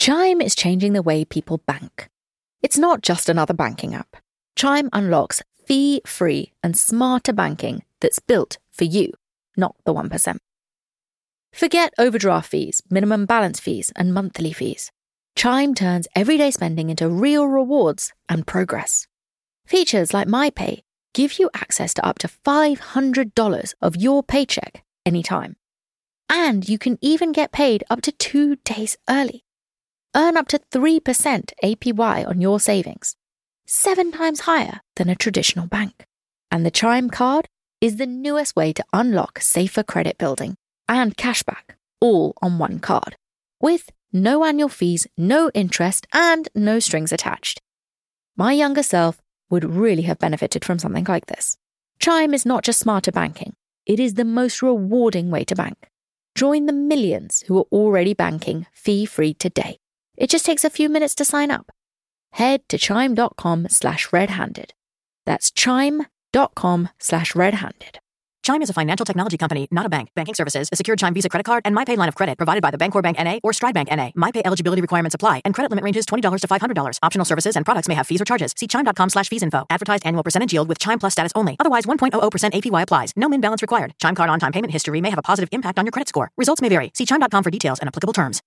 Chime is changing the way people bank. It's not just another banking app. Chime unlocks fee-free and smarter banking that's built for you, not the 1%. Forget overdraft fees, minimum balance fees, and monthly fees. Chime turns everyday spending into real rewards and progress. Features like MyPay give you access to up to $500 of your paycheck anytime. And you can even get paid up to 2 days early. Earn up to 3% APY on your savings, 7 times higher than a traditional bank. And the Chime card is the newest way to unlock safer credit building and cashback, all on one card, with no annual fees, no interest, and no strings attached. My younger self would really have benefited from something like this. Chime is not just smarter banking, it is the most rewarding way to bank. Join the millions who are already banking fee-free today. It just takes a few minutes to sign up. Head to chime.com/redhanded. That's chime.com/redhanded. Chime is a financial technology company, not a bank. Banking services, a secured Chime Visa credit card, and MyPay line of credit provided by the Bancorp Bank N.A. or Stride Bank N.A. MyPay eligibility requirements apply, and credit limit ranges $20 to $500. Optional services and products may have fees or charges. See chime.com/fees info. Advertised annual percentage yield with Chime Plus status only. Otherwise, 1.00% APY applies. No min balance required. Chime card on-time payment history may have a positive impact on your credit score. Results may vary. See chime.com for details and applicable terms.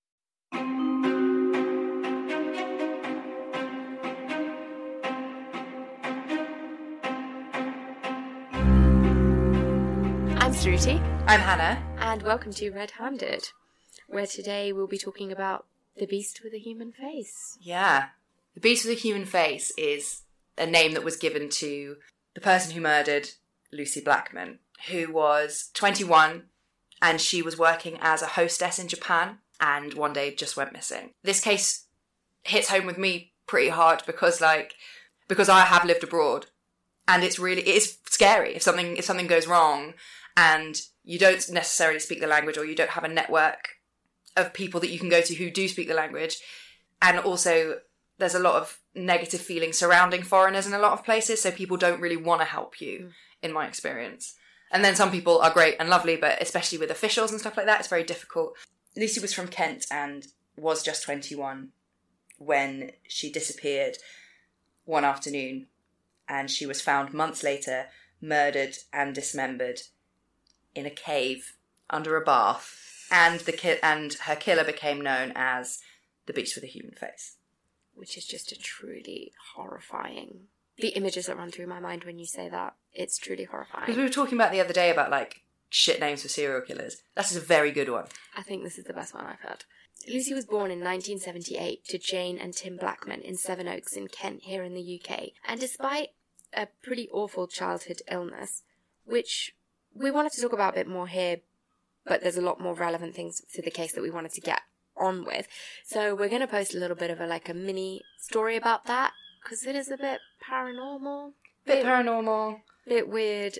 I'm Shruti. I'm Hannah. And welcome to Red Handed, where today we'll be talking about the beast with a human face. Yeah. The beast with a human face is a name that was given to the person who murdered Lucy Blackman, who was 21 and she was working as a hostess in Japan and one day just went missing. This case hits home with me pretty hard because I have lived abroad and it is scary if something goes wrong and you don't necessarily speak the language or you don't have a network of people that you can go to who do speak the language. And also there's a lot of negative feelings surrounding foreigners in a lot of places, so people don't really want to help you, in my experience. And then some people are great and lovely, but especially with officials and stuff like that, it's very difficult. Lucy was from Kent and was just 21 when she disappeared one afternoon, and she was found months later, murdered and dismembered in a cave under a bath, and her killer became known as the beast with a human face. Which is just a truly horrifying... The images that run through my mind when you say that, it's truly horrifying. Because we were talking about the other day about, shit names for serial killers. That's a very good one. I think this is the best one I've heard. Lucy was born in 1978 to Jane and Tim Blackman in Sevenoaks in Kent, here in the UK. And despite a pretty awful childhood illness, which we wanted to talk about a bit more here, but there's a lot more relevant things to the case that we wanted to get on with. So we're going to post a little bit of a mini story about that, because it is a bit paranormal. Bit weird.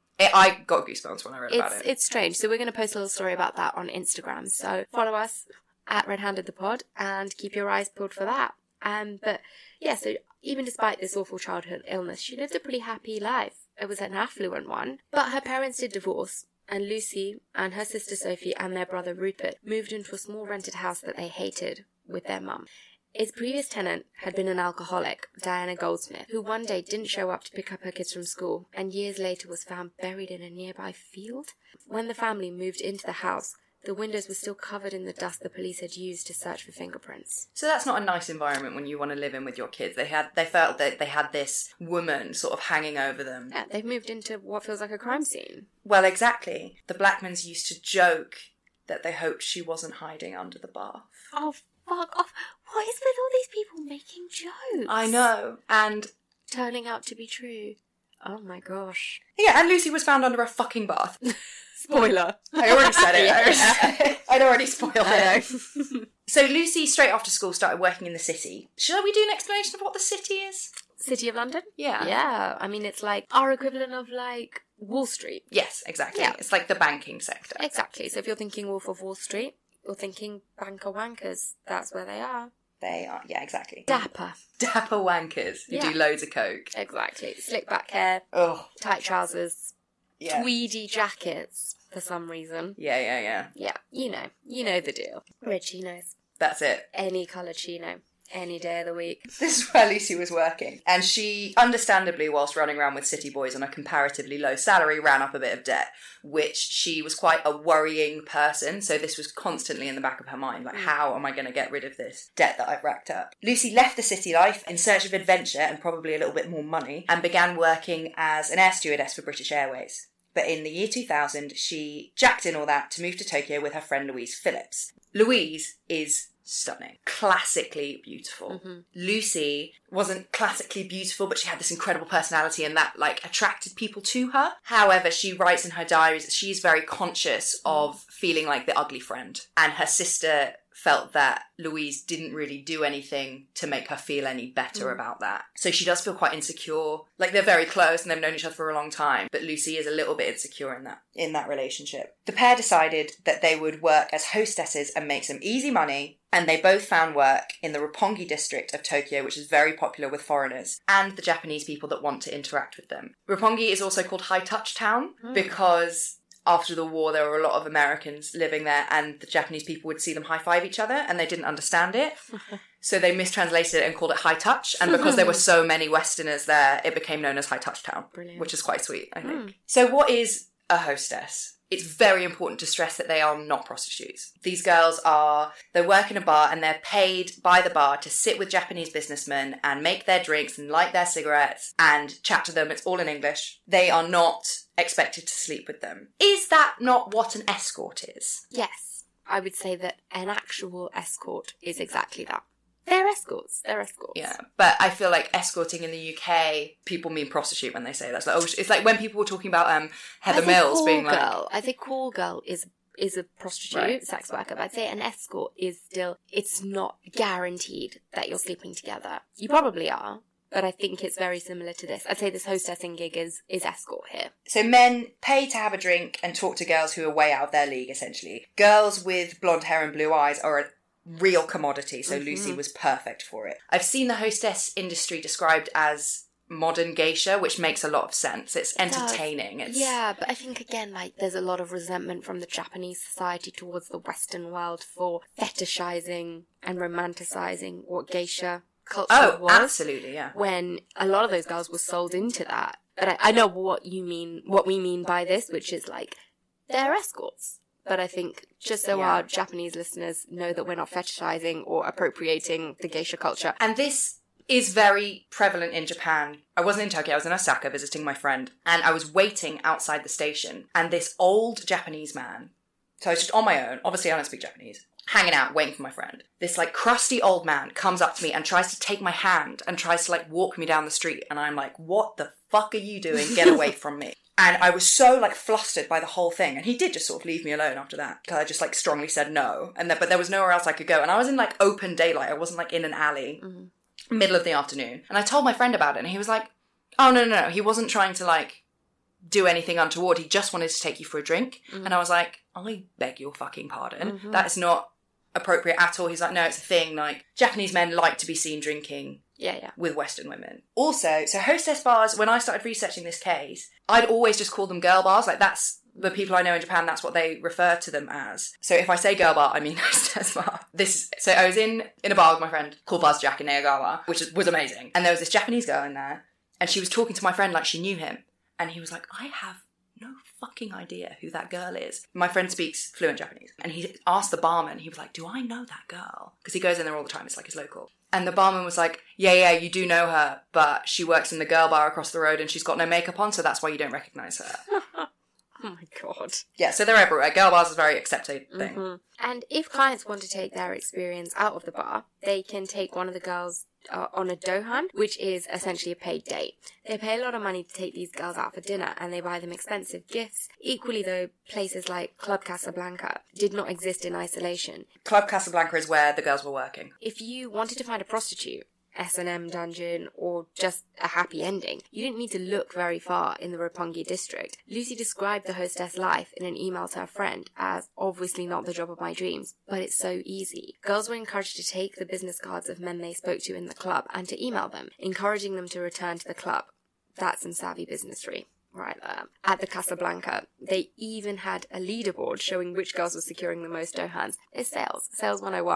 I got goosebumps when I read about it. It's strange. So we're going to post a little story about that on Instagram. So follow us at Red Handed the Pod and keep your eyes peeled for that. But yeah, so even despite this awful childhood illness, she lived a pretty happy life. It was an affluent one. But her parents did divorce, and Lucy and her sister Sophie and their brother Rupert moved into a small rented house that they hated with their mum. Its previous tenant had been an alcoholic, Diana Goldsmith, who one day didn't show up to pick up her kids from school and years later was found buried in a nearby field. When the family moved into the house, the windows were still covered in the dust the police had used to search for fingerprints. So that's not a nice environment when you want to live in with your kids. They felt that they had this woman sort of hanging over them. Yeah, they've moved into what feels like a crime scene. Well, exactly. The Blackmans used to joke that they hoped she wasn't hiding under the bath. Oh, fuck off. What is with all these people making jokes? I know. And turning out to be true. Oh my gosh. Yeah, and Lucy was found under a fucking bath. Spoiler. I already said it. Yeah. I'd already spoiled it. So Lucy, straight after school, started working in the city. Shall we do an explanation of what the city is? City of London? Yeah. Yeah. I mean, it's our equivalent of Wall Street. Yes, exactly. Yeah. It's like the banking sector. Exactly. So if you're thinking Wolf of Wall Street, you're thinking banker wankers. That's where they are. They are, yeah, exactly. Dapper wankers who do loads of coke. Exactly. Slick back hair. Oh. Tight trousers. Yeah. Tweedy jackets for some reason. Yeah. Yeah, you know the deal. Richie knows. That's it. Any colour chino. Any day of the week. This is where Lucy was working. And she, understandably, whilst running around with city boys on a comparatively low salary, ran up a bit of debt, which she was quite a worrying person. So this was constantly in the back of her mind. Like, how am I going to get rid of this debt that I've racked up? Lucy left the city life in search of adventure and probably a little bit more money and began working as an air stewardess for British Airways. But in the year 2000, she jacked in all that to move to Tokyo with her friend Louise Phillips. Louise is stunning. Classically beautiful. Lucy wasn't classically beautiful, but she had this incredible personality and that, like, attracted people to her. However, she writes in her diaries that she's very conscious of feeling like the ugly friend. And her sister felt that Louise didn't really do anything to make her feel any better about that. So she does feel quite insecure. Like, they're very close and they've known each other for a long time, but Lucy is a little bit insecure in that relationship. The pair decided that they would work as hostesses and make some easy money, and they both found work in the Roppongi district of Tokyo, which is very popular with foreigners and the Japanese people that want to interact with them. Roppongi is also called High Touch Town because after the war, there were a lot of Americans living there and the Japanese people would see them high-five each other and they didn't understand it. So they mistranslated it and called it High Touch. And because there were so many Westerners there, it became known as High Touch Town, which is quite sweet, I think. So what is a hostess? It's very important to stress that they are not prostitutes. These girls they work in a bar and they're paid by the bar to sit with Japanese businessmen and make their drinks and light their cigarettes and chat to them. It's all in English. They are not expected to sleep with them. Is that not what an escort is? Yes. I would say that an actual escort is exactly that. They're escorts. Yeah, but I feel like escorting in the UK, people mean prostitute when they say that. It's like, it's like when people were talking about Heather Mills being like... I think call girl is a prostitute, sex worker, but I'd say an escort is still... It's not guaranteed that you're sleeping together. You probably are, but I think it's very similar to this. I'd say this hostessing gig is escort here. So men pay to have a drink and talk to girls who are way out of their league, essentially. Girls with blonde hair and blue eyes are a real commodity, so Lucy was perfect for it. I've seen the hostess industry described as modern geisha, which makes a lot of sense. It's entertaining. Yeah, but I think, again, like, there's a lot of resentment from the Japanese society towards the Western world for fetishizing and romanticizing what geisha culture was. Absolutely, yeah. When a lot of those girls were sold into that. But I know what we mean by this, which is, like, they're escorts. But I think just so our Japanese listeners know that we're not fetishizing or appropriating the geisha culture. And this is very prevalent in Japan. I wasn't in Tokyo, I was in Osaka visiting my friend, and I was waiting outside the station, and this old Japanese man, so I was just on my own, obviously I don't speak Japanese, hanging out, waiting for my friend. This, like, crusty old man comes up to me and tries to take my hand and tries to, like, walk me down the street, and I'm like, what the fuck are you doing? Get away from me. And I was so, like, flustered by the whole thing. And he did just sort of leave me alone after that. Because I just, like, strongly said no. But there was nowhere else I could go. And I was in, like, open daylight. I wasn't, like, in an alley. Middle of the afternoon. And I told my friend about it. And he was like, oh, no. He wasn't trying to, like, do anything untoward. He just wanted to take you for a drink. And I was like, I beg your fucking pardon. That is not appropriate at all. He's like, no, it's a thing. Like, Japanese men like to be seen drinking. Yeah. With Western women. Also, so hostess bars, when I started researching this case, I'd always just call them girl bars. Like, that's the people I know in Japan, that's what they refer to them as. So if I say girl bar, I mean hostess bar. So I was in a bar with my friend called Buzz Jack in Nayagawa, which was amazing. And there was this Japanese girl in there, and she was talking to my friend like she knew him. And he was like, I have no fucking idea who that girl is. My friend speaks fluent Japanese. And he asked the barman, he was like, do I know that girl? Because he goes in there all the time, it's like his local. And the barman was like, yeah, you do know her, but she works in the girl bar across the road and she's got no makeup on, so that's why you don't recognise her. Oh my God. Yeah, so they're everywhere. Girl bars is a very accepted thing. And if clients want to take their experience out of the bar, they can take one of the girls on a dohan, which is essentially a paid date. They pay a lot of money to take these girls out for dinner, and they buy them expensive gifts. Equally, though, places like Club Casablanca did not exist in isolation. Club Casablanca is where the girls were working. If you wanted to find a prostitute, S&M dungeon, or just a happy ending, you didn't need to look very far in the Roppongi district. Lucy described the hostess life in an email to her friend as obviously not the job of my dreams, but it's so easy. Girls were encouraged to take the business cards of men they spoke to in the club and to email them, encouraging them to return to the club. That's some savvy businessry right there. At the Casablanca, they even had a leaderboard showing which girls were securing the most dohans. It's sales 101.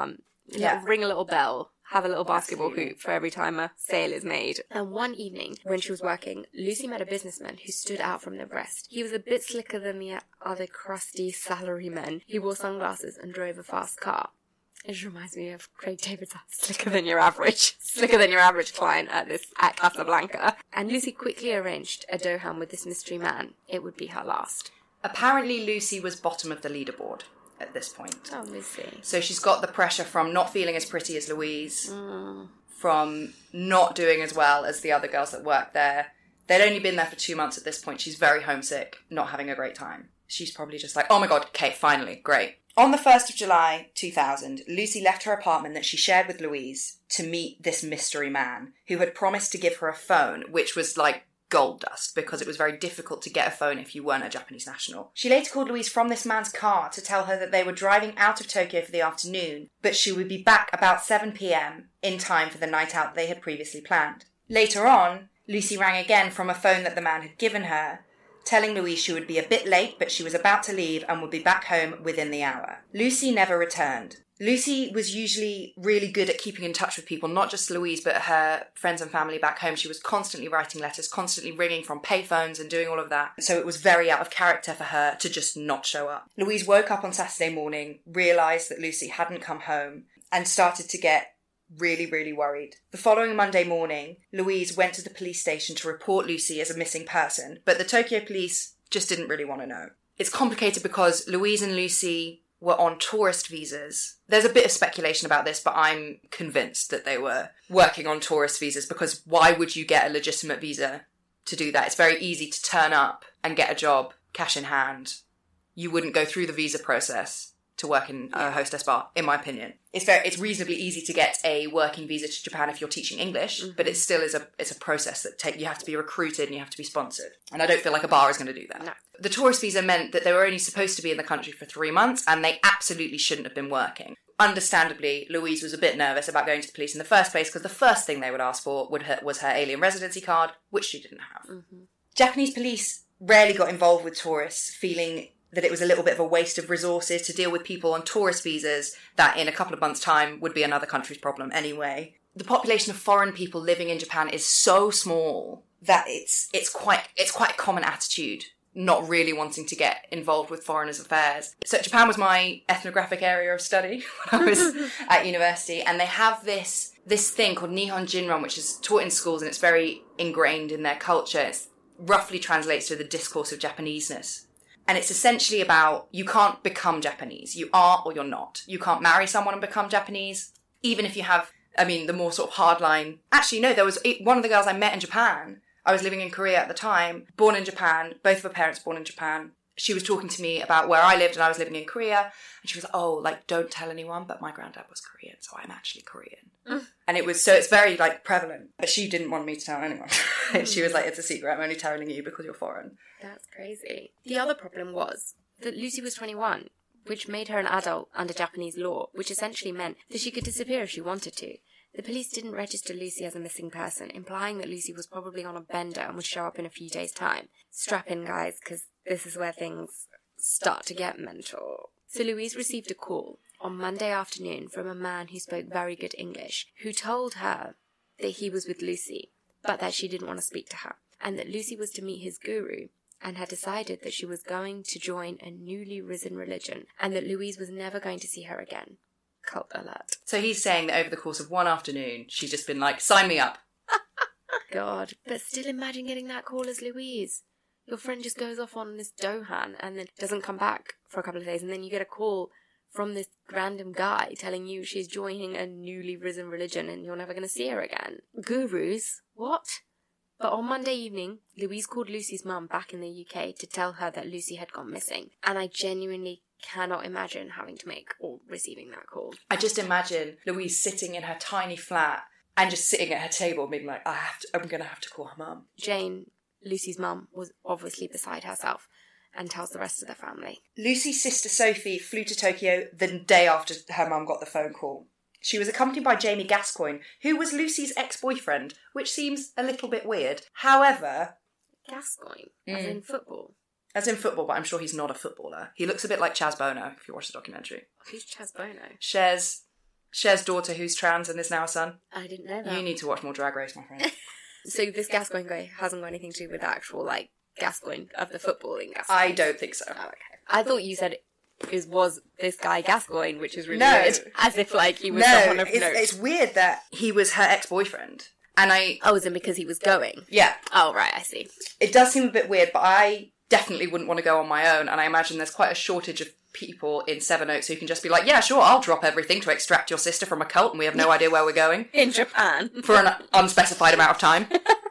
Yeah. Ring a little bell. Have a little basketball hoop for every time a sale is made. And one evening, when she was working, Lucy met a businessman who stood out from the rest. He was a bit slicker than the other crusty salarymen. He wore sunglasses and drove a fast car. It just reminds me of Craig David's slicker than your average client at Casablanca. And Lucy quickly arranged a doham with this mystery man. It would be her last. Apparently, Lucy was bottom of the leaderboard at this point. Oh, Lucy. So she's got the pressure from not feeling as pretty as Louise, from not doing as well as the other girls that worked there. They'd only been there for 2 months at this point. She's very homesick, not having a great time. She's probably just like, oh my God, okay, finally, great. On the 1st of July 2000, Lucy left her apartment that she shared with Louise to meet this mystery man who had promised to give her a phone, which was like gold dust because it was very difficult to get a phone if you weren't a Japanese national. She later called Louise from this man's car to tell her that they were driving out of Tokyo for the afternoon, but she would be back about 7 p.m. in time for the night out they had previously planned. Later on, Lucy rang again from a phone that the man had given her, telling Louise she would be a bit late, but she was about to leave and would be back home within the hour. Lucy never returned. Lucy was usually really good at keeping in touch with people, not just Louise, but her friends and family back home. She was constantly writing letters, constantly ringing from payphones and doing all of that. So it was very out of character for her to just not show up. Louise woke up on Saturday morning, realised that Lucy hadn't come home, and started to get really, really worried. The following Monday morning, Louise went to the police station to report Lucy as a missing person, but the Tokyo police just didn't really want to know. It's complicated because Louise and Lucy were on tourist visas. There's a bit of speculation about this, but I'm convinced that they were working on tourist visas because why would you get a legitimate visa to do that? It's very easy to turn up and get a job, cash in hand. You wouldn't go through the visa process to work in a hostess bar, in my opinion. It's reasonably easy to get a working visa to Japan if you're teaching English, but it still is a process that you have to be recruited and you have to be sponsored. And I don't feel like a bar is going to do that. No. The tourist visa meant that they were only supposed to be in the country for 3 months and they absolutely shouldn't have been working. Understandably, Louise was a bit nervous about going to the police in the first place because the first thing they would ask for was her alien residency card, which she didn't have. Mm-hmm. Japanese police rarely got involved with tourists, feeling that it was a little bit of a waste of resources to deal with people on tourist visas that in a couple of months' time would be another country's problem anyway. The population of foreign people living in Japan is so small that it's quite a common attitude not really wanting to get involved with foreigners' affairs. So Japan was my ethnographic area of study when I was at university, and they have this thing called Nihon Jinron, which is taught in schools and it's very ingrained in their culture. It roughly translates to the discourse of Japaneseness. And it's essentially about you can't become Japanese. You are or you're not. You can't marry someone and become Japanese. Even if you have, the more sort of hardline... Actually, no, there was one of the girls I met in Japan. I was living in Korea at the time, born in Japan, both of her parents born in Japan. She was talking to me about where I lived and I was living in Korea. And she was like, don't tell anyone, but my granddad was Korean, so I'm actually Korean. And it's very, prevalent. But she didn't want me to tell anyone. She was like, it's a secret, I'm only telling you because you're foreign. That's crazy. The other problem was that Lucy was 21, which made her an adult under Japanese law, which essentially meant that she could disappear if she wanted to. The police didn't register Lucy as a missing person, implying that Lucy was probably on a bender and would show up in a few days' time. Strap in, guys, because this is where things start to get mental. So Louise received a call on Monday afternoon from a man who spoke very good English, who told her that he was with Lucy, but that she didn't want to speak to her, and that Lucy was to meet his guru, and had decided that she was going to join a newly risen religion, and that Louise was never going to see her again. Cult alert. So he's saying that over the course of one afternoon, she's just been like, sign me up. God, but still imagine getting that call as Louise. Your friend just goes off on this dohan and then doesn't come back for a couple of days, and then you get a call from this random guy telling you she's joining a newly risen religion and you're never going to see her again. Gurus? What? But on Monday evening, Louise called Lucy's mum back in the UK to tell her that Lucy had gone missing. And I genuinely cannot imagine having to make or receiving that call. I just imagine Louise sitting in her tiny flat and just sitting at her table being like, I'm going to have to call her mum. Jane, Lucy's mum, was obviously beside herself and tells the rest of the family. Lucy's sister Sophie flew to Tokyo the day after her mum got the phone call. She was accompanied by Jamie Gascoigne, who was Lucy's ex-boyfriend, which seems a little bit weird. However... Gascoigne? As in football? As in football, but I'm sure he's not a footballer. He looks a bit like Chaz Bono, if you watch the documentary. Who's Chaz Bono? Shares Cher's daughter who's trans and is now a son. I didn't know that. You need to watch more Drag Race, my friend. So this Gascoigne guy hasn't got anything to do with the actual, like, Gascoigne of the footballing Gascoigne? I don't think so. Oh, okay. I thought you said was this guy Gascoigne, which is really No. weird. As if, like, he was someone of note. It's weird that he was her ex-boyfriend. And Oh, is it because he was going? Yeah. Oh, right, I see. It does seem a bit weird, but I definitely wouldn't want to go on my own, and I imagine there's quite a shortage of people in Sevenoaks who can just be like, yeah, sure, I'll drop everything to extract your sister from a cult, and we have no idea where we're going. In Japan. For an unspecified amount of time.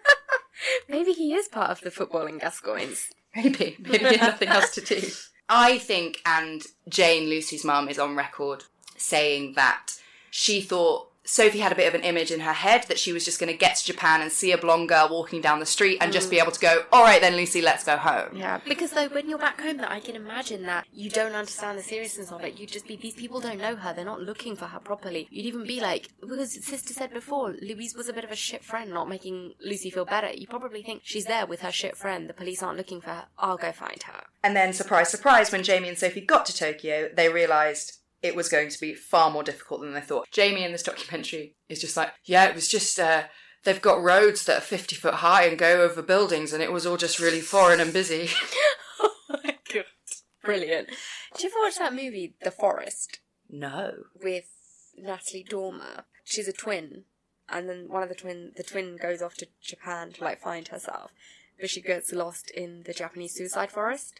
Maybe he is part of the footballing Gascoignes. Maybe he had nothing else to do. I think, and Jane, Lucy's mum, is on record saying that she thought Sophie had a bit of an image in her head that she was just going to get to Japan and see a blonde girl walking down the street and just be able to go, all right then, Lucy, let's go home. Yeah, because though when you're back home, that I can imagine that you don't understand the seriousness of it. You'd just be, these people don't know her, they're not looking for her properly. You'd even be like, because Sister said before, Louise was a bit of a shit friend, not making Lucy feel better. You probably think she's there with her shit friend, the police aren't looking for her, I'll go find her. And then, surprise, surprise, when Jamie and Sophie got to Tokyo, they realised it was going to be far more difficult than they thought. Jamie in this documentary is just like, yeah, it was just, they've got roads that are 50 foot high and go over buildings, and it was all just really foreign and busy. Oh my god. Brilliant. Did you ever watch that movie, The Forest? No. With Natalie Dormer. She's a twin, and then one of the twin goes off to Japan to, like, find herself, but she gets lost in the Japanese suicide forest,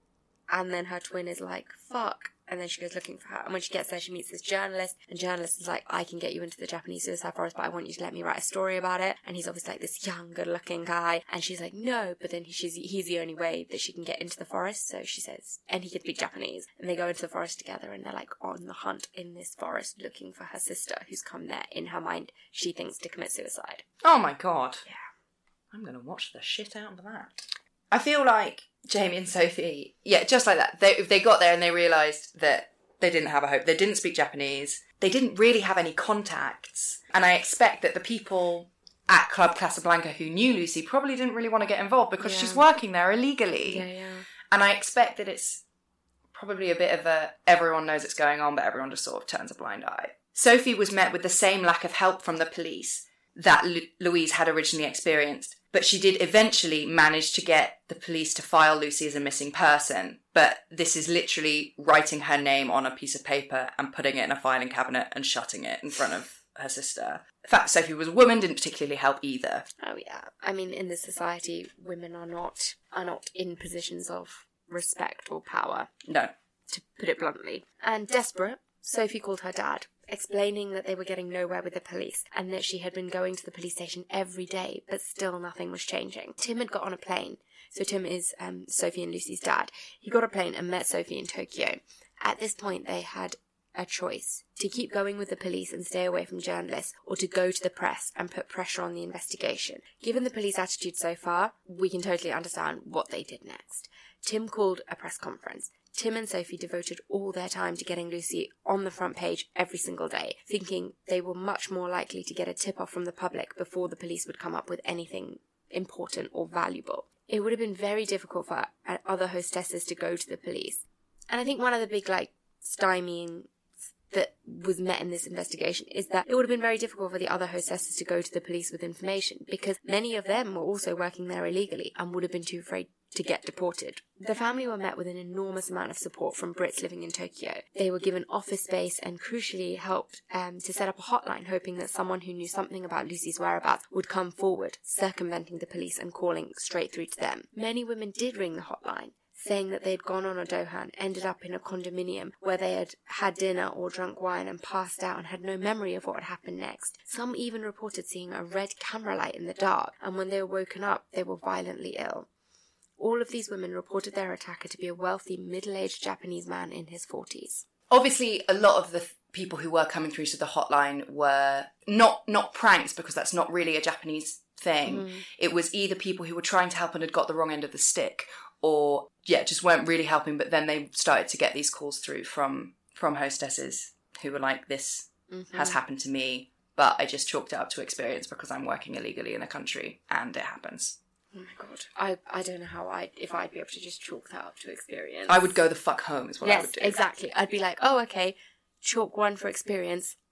and then her twin is like, fuck. And then she goes looking for her. And when she gets there, she meets this journalist. And journalist is like, I can get you into the Japanese suicide forest, but I want you to let me write a story about it. And he's obviously like this young, good-looking guy. And she's like, no. But then he's the only way that she can get into the forest. So she says, and he can speak Japanese. And they go into the forest together, and they're like on the hunt in this forest looking for her sister, who's come there. In her mind, she thinks to commit suicide. Oh my god. Yeah. I'm going to watch the shit out of that. I feel like Jamie and Sophie, yeah, just like that. They got there and they realised that they didn't have a hope. They didn't speak Japanese. They didn't really have any contacts. And I expect that the people at Club Casablanca who knew Lucy probably didn't really want to get involved because she's working there illegally. Yeah. And I expect that it's probably a bit of a, everyone knows it's going on, but everyone just sort of turns a blind eye. Sophie was met with the same lack of help from the police that Louise had originally experienced. But she did eventually manage to get the police to file Lucy as a missing person. But this is literally writing her name on a piece of paper and putting it in a filing cabinet and shutting it in front of her sister. The fact that Sophie was a woman didn't particularly help either. Oh yeah. I mean, in this society, women are not in positions of respect or power. No. To put it bluntly. And desperate, Sophie called her dad, explaining that they were getting nowhere with the police and that she had been going to the police station every day, but still nothing was changing. Tim had got on a plane. So Tim is Sophie and Lucy's dad. He got a plane and met Sophie in Tokyo. At this point, they had a choice to keep going with the police and stay away from journalists, or to go to the press and put pressure on the investigation. Given the police attitude so far, we can totally understand what they did next. Tim called a press conference. Tim and Sophie devoted all their time to getting Lucy on the front page every single day, thinking they were much more likely to get a tip-off from the public before the police would come up with anything important or valuable. It would have been very difficult for other hostesses to go to the police. And I think one of the big, stymieing that was met in this investigation is that it would have been very difficult for the other hostesses to go to the police with information, because many of them were also working there illegally and would have been too afraid to get deported. The family were met with an enormous amount of support from Brits living in Tokyo. They were given office space and crucially helped to set up a hotline, hoping that someone who knew something about Lucy's whereabouts would come forward, circumventing the police and calling straight through to them. Many women did ring the hotline, saying that they'd gone on a dohan, ended up in a condominium where they had had dinner or drunk wine and passed out and had no memory of what had happened next. Some even reported seeing a red camera light in the dark, and when they were woken up, they were violently ill. All of these women reported their attacker to be a wealthy, middle-aged Japanese man in his 40s. Obviously, a lot of the people who were coming through to the hotline were not pranks, because that's not really a Japanese thing. It was either people who were trying to help and had got the wrong end of the stick, or, just weren't really helping, but then they started to get these calls through from hostesses who were like, this has happened to me, but I just chalked it up to experience because I'm working illegally in the country, and it happens. Oh my god. I don't know if I'd be able to just chalk that up to experience. I would go the fuck home is what I would do. Yes, exactly. I'd be like, oh, okay, chalk 1 for experience.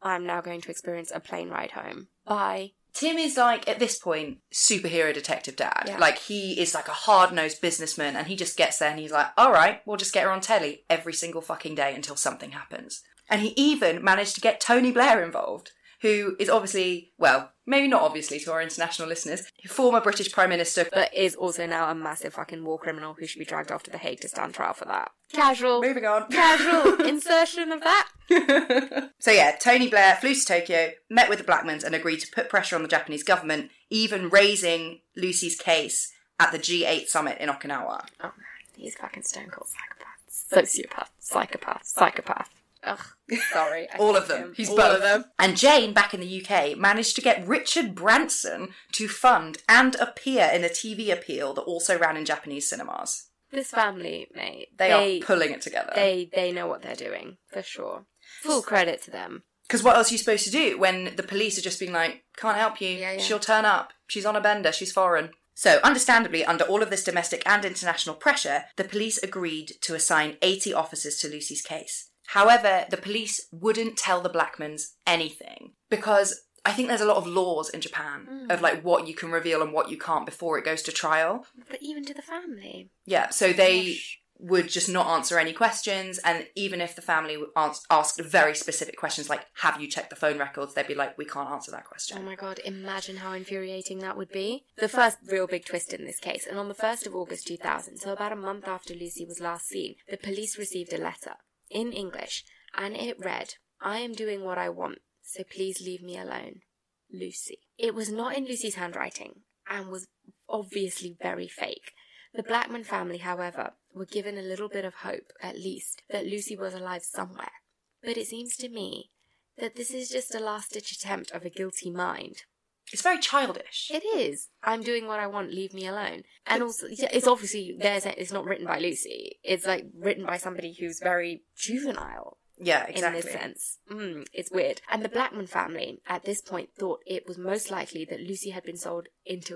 I'm now going to experience a plane ride home. Bye. Tim is like, at this point, superhero detective dad. Yeah. Like, he is like a hard-nosed businessman, and he just gets there and he's like, all right, we'll just get her on telly every single fucking day until something happens. And he even managed to get Tony Blair involved, who is obviously, well, maybe not obviously to our international listeners, former British Prime Minister. But is also now a massive fucking war criminal who should be dragged off to The Hague to stand trial for that. Casual. Moving on. Casual insertion of that. So yeah, Tony Blair flew to Tokyo, met with the Blackmans and agreed to put pressure on the Japanese government, even raising Lucy's case at the G8 summit in Okinawa. Oh man, these fucking stone cold psychopaths. Sociopath. Psychopath. Ugh, sorry. All of them. He's all both. of them. And Jane, back in the UK, managed to get Richard Branson to fund and appear in a TV appeal that also ran in Japanese cinemas. This family, mate. They are pulling it together. They know what they're doing, for sure. Full credit to them. Because what else are you supposed to do when the police are just being like, can't help you, Yeah. she'll turn up, she's on a bender, she's foreign. So, understandably, under all of this domestic and international pressure, the police agreed to assign 80 officers to Lucy's case. However, the police wouldn't tell the Blackmans anything because I think there's a lot of laws in Japan of like what you can reveal and what you can't before it goes to trial. But even to the family. Yeah, so they would just not answer any questions, and even if the family asked very specific questions like, have you checked the phone records, they'd be like, we can't answer that question. Oh my god, imagine how infuriating that would be. The first real big twist in this case, and on the 1st of August 2000, so about a month after Lucy was last seen, the police received a letter in English, and it read, I am doing what I want, so please leave me alone. Lucy. It was not in Lucy's handwriting, and was obviously very fake. The Blackman family, however, were given a little bit of hope, at least, that Lucy was alive somewhere. But it seems to me that this is just a last-ditch attempt of a guilty mind. It's very childish. It is. I'm doing what I want, leave me alone. And also, it's obviously, it's not written by Lucy. It's like written by somebody who's very juvenile. Yeah, exactly. In this sense. It's weird. And the Blackman family, at this point, thought it was most likely that Lucy had been sold into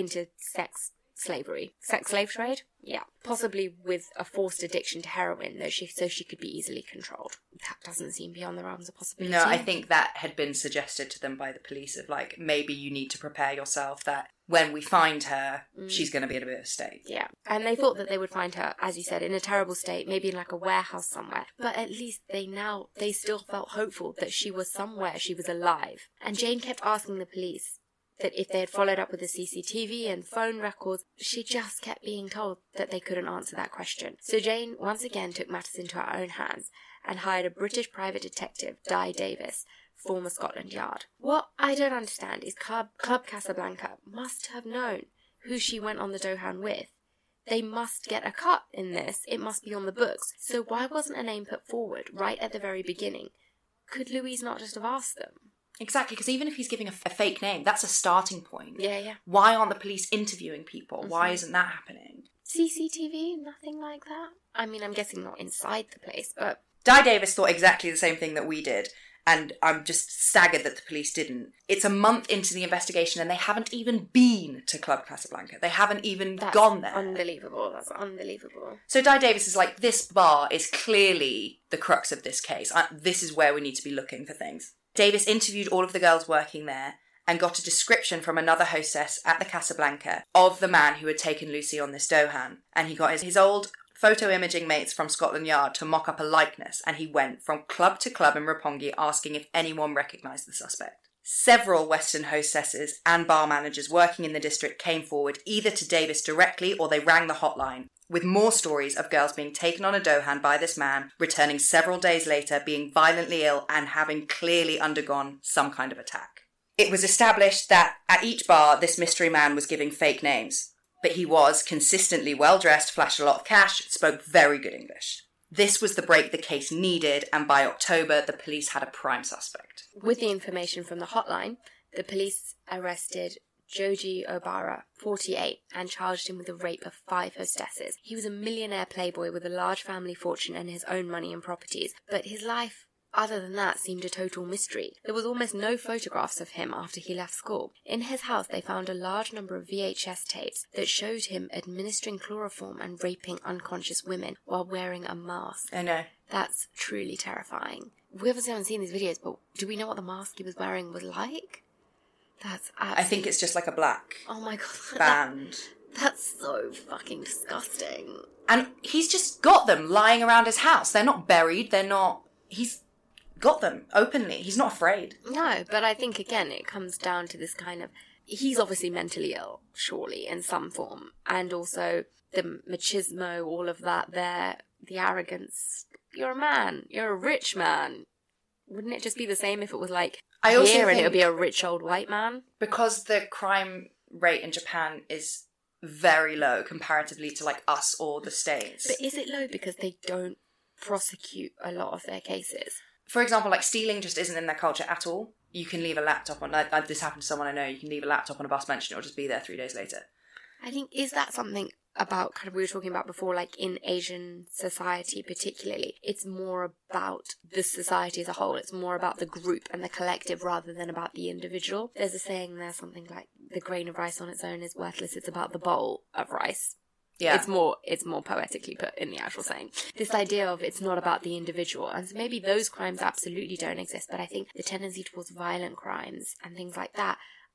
sex slavery. Sex slave trade? Yeah. Possibly with a forced addiction to heroin, so she could be easily controlled. That doesn't seem beyond the realms of possibility. No, I think that had been suggested to them by the police of like, maybe you need to prepare yourself that when we find her, she's going to be in a bit of a state. Yeah. And they thought that they would find her, as you said, in a terrible state, maybe in like a warehouse somewhere. But at least they still felt hopeful that she was somewhere, she was alive. And Jane kept asking the police that if they had followed up with the CCTV and phone records, she just kept being told that they couldn't answer that question. So Jane once again took matters into her own hands and hired a British private detective, Di Davis, former Scotland Yard. What I don't understand is Club Casablanca must have known who she went on the Dohan with. They must get a cut in this. It must be on the books. So why wasn't a name put forward right at the very beginning? Could Louise not just have asked them? Exactly, because even if he's giving a fake name, that's a starting point. Yeah. Why aren't the police interviewing people? Why isn't that happening? CCTV? Nothing like that? I mean, I'm guessing not inside the place, but... Di Davis thought exactly the same thing that we did, and I'm just staggered that the police didn't. It's a month into the investigation and they haven't even been to Club Casablanca. They haven't even gone there. Unbelievable. That's unbelievable. So Di Davis is like, this bar is clearly the crux of this case. This is where we need to be looking for things. Davis interviewed all of the girls working there and got a description from another hostess at the Casablanca of the man who had taken Lucy on this Dohan. And he got his old photo imaging mates from Scotland Yard to mock up a likeness, and he went from club to club in Roppongi asking if anyone recognised the suspect. Several Western hostesses and bar managers working in the district came forward either to Davis directly or they rang the hotline, with more stories of girls being taken on a Dohan by this man, returning several days later, being violently ill and having clearly undergone some kind of attack. It was established that at each bar, this mystery man was giving fake names, but he was consistently well-dressed, flashed a lot of cash, spoke very good English. This was the break the case needed, and by October, the police had a prime suspect. With the information from the hotline, the police arrested Joji Obara, 48, and charged him with the rape of 5 hostesses. He was a millionaire playboy with a large family fortune and his own money and properties, but his life, other than that, seemed a total mystery. There was almost no photographs of him after he left school. In his house, they found a large number of VHS tapes that showed him administering chloroform and raping unconscious women while wearing a mask. I know. That's truly terrifying. we obviously haven't seen these videos, but do we know what the mask he was wearing was like? That's absolutely... I think it's just like a black oh my God, band. That's so fucking disgusting. And he's just got them lying around his house. They're not buried. He's got them openly. He's not afraid. No, but I think, again, it comes down to this kind of... He's obviously mentally ill, surely, in some form. And also the machismo, all of that there, the arrogance. You're a man. You're a rich man. Wouldn't it just be the same if it was like here and it would be a rich old white man? Because the crime rate in Japan is very low comparatively to like us or the States. But is it low because they don't prosecute a lot of their cases? For example, like stealing just isn't in their culture at all. You can leave a laptop on, this happened to someone I know, you can leave a laptop on a bus bench and it'll just be there 3 days later. I think, is that something about, kind of, we were talking about before, like in Asian society particularly, it's more about the society as a whole, it's more about the group and the collective rather than about the individual. There's a saying there, something like, the grain of rice on its own is worthless, it's about the bowl of rice. Yeah. It's more poetically put in the actual saying. This idea of it's not about the individual. And so maybe those crimes absolutely don't exist, but I think the tendency towards violent crimes and things like that,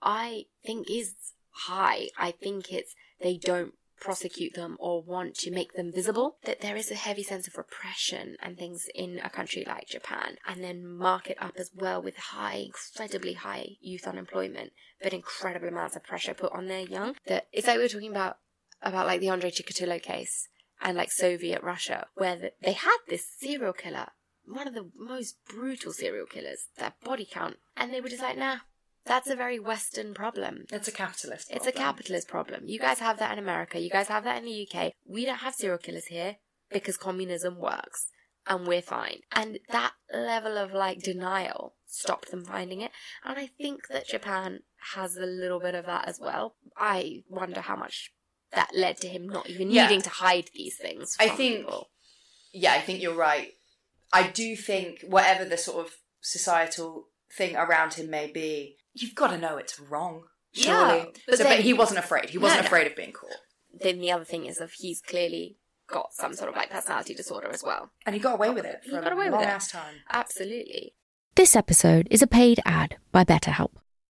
I think is high. I think it's they don't prosecute them or want to make them visible. That there is a heavy sense of repression and things in a country like Japan, and then mark it up as well with incredibly high youth unemployment, but incredible amounts of pressure put on their young. That it's like we were talking about like the Andrei Chikatilo case and like Soviet Russia, where they had this serial killer, one of the most brutal serial killers, that body count, and they were just like, nah, that's a very Western problem. It's a capitalist problem. It's a capitalist problem. You guys have that in America, you guys have that in the UK. We don't have serial killers here because communism works and we're fine. And that level of like denial stopped them finding it. And I think that Japan has a little bit of that as well. I wonder how much that led to him not even needing to hide these things from people. I think you're right. I do think whatever the sort of societal thing around him may be, you've got to know it's wrong, surely. Yeah, but he wasn't afraid. He wasn't afraid of being caught. Then the other thing is that he's clearly got some sort of like personality disorder as well. And he got away with it for a long ass time. Absolutely. This episode is a paid ad by BetterHelp.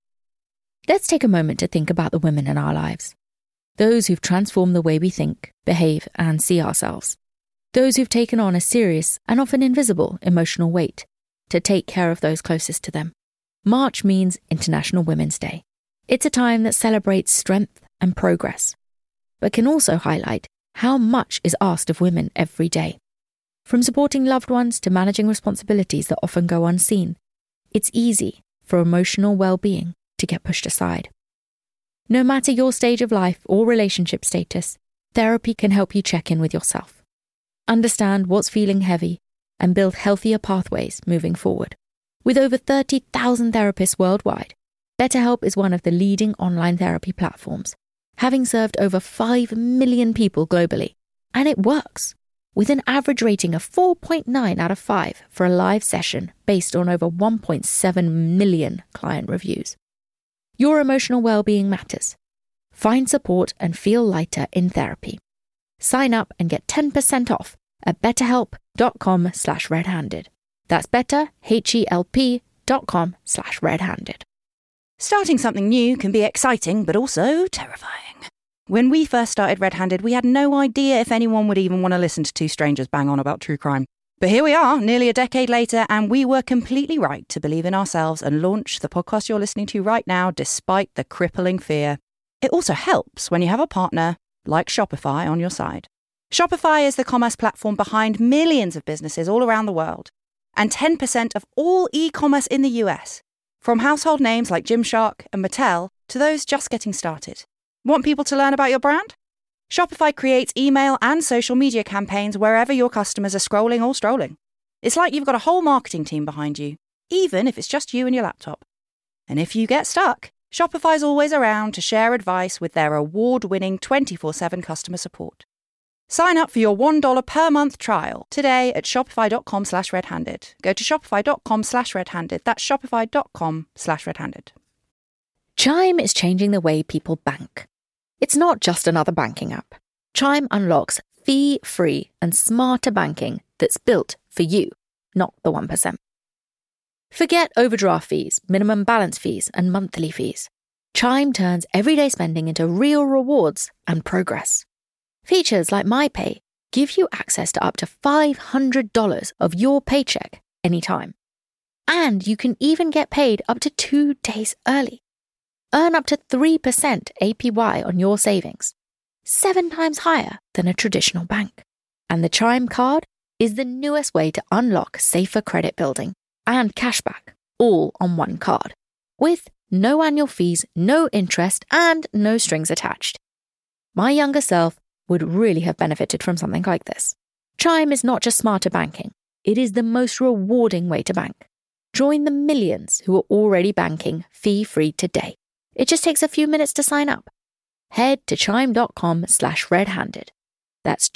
Let's take a moment to think about the women in our lives. Those who've transformed the way we think, behave, and see ourselves. Those who've taken on a serious and often invisible emotional weight to take care of those closest to them. March means International Women's Day. It's a time that celebrates strength and progress, but can also highlight how much is asked of women every day. From supporting loved ones to managing responsibilities that often go unseen, it's easy for emotional well-being to get pushed aside. No matter your stage of life or relationship status, therapy can help you check in with yourself, understand what's feeling heavy, and build healthier pathways moving forward. With over 30,000 therapists worldwide, BetterHelp is one of the leading online therapy platforms, having served over 5 million people globally. And it works, with an average rating of 4.9 out of 5 for a live session based on over 1.7 million client reviews. Your emotional well-being matters. Find support and feel lighter in therapy. Sign up and get 10% off at betterhelp.com/redhanded. That's betterhelp.com/redhanded. Starting something new can be exciting, but also terrifying. When we first started Red Handed, we had no idea if anyone would even want to listen to two strangers bang on about true crime. But here we are, nearly a decade later, and we were completely right to believe in ourselves and launch the podcast you're listening to right now, despite the crippling fear. It also helps when you have a partner like Shopify on your side. Shopify is the commerce platform behind millions of businesses all around the world, and 10% of all e-commerce in the US, from household names like Gymshark and Mattel to those just getting started. Want people to learn about your brand? Shopify creates email and social media campaigns wherever your customers are scrolling or strolling. It's like you've got a whole marketing team behind you, even if it's just you and your laptop. And if you get stuck, Shopify's always around to share advice with their award-winning 24/7 customer support. Sign up for your $1 per month trial today at shopify.com/redhanded. Go to shopify.com/redhanded. That's shopify.com/redhanded. Chime is changing the way people bank. It's not just another banking app. Chime unlocks fee-free and smarter banking that's built for you, not the 1%. Forget overdraft fees, minimum balance fees, and monthly fees. Chime turns everyday spending into real rewards and progress. Features like MyPay give you access to up to $500 of your paycheck anytime. And you can even get paid up to 2 days early. Earn up to 3% APY on your savings, 7 times higher than a traditional bank. And the Chime card is the newest way to unlock safer credit building and cashback, all on one card, with no annual fees, no interest, and no strings attached. My younger self would really have benefited from something like this. Chime is not just smarter banking, it is the most rewarding way to bank. Join the millions who are already banking fee-free today. It just takes a few minutes to sign up. Head to chime.com/redhanded. That's